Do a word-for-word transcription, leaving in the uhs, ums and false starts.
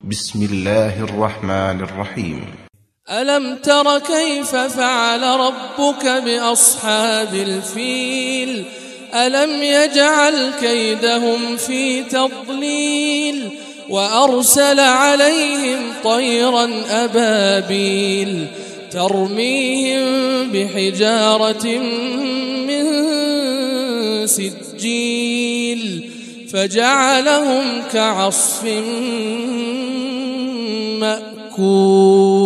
بسم الله الرحمن الرحيم. ألم تر كيف فعل ربك بأصحاب الفيل ألم يجعل كيدهم في تضليل وأرسل عليهم طيرا أبابيل ترميهم بحجارة من سجيل فجعلهم كعصف مأكول.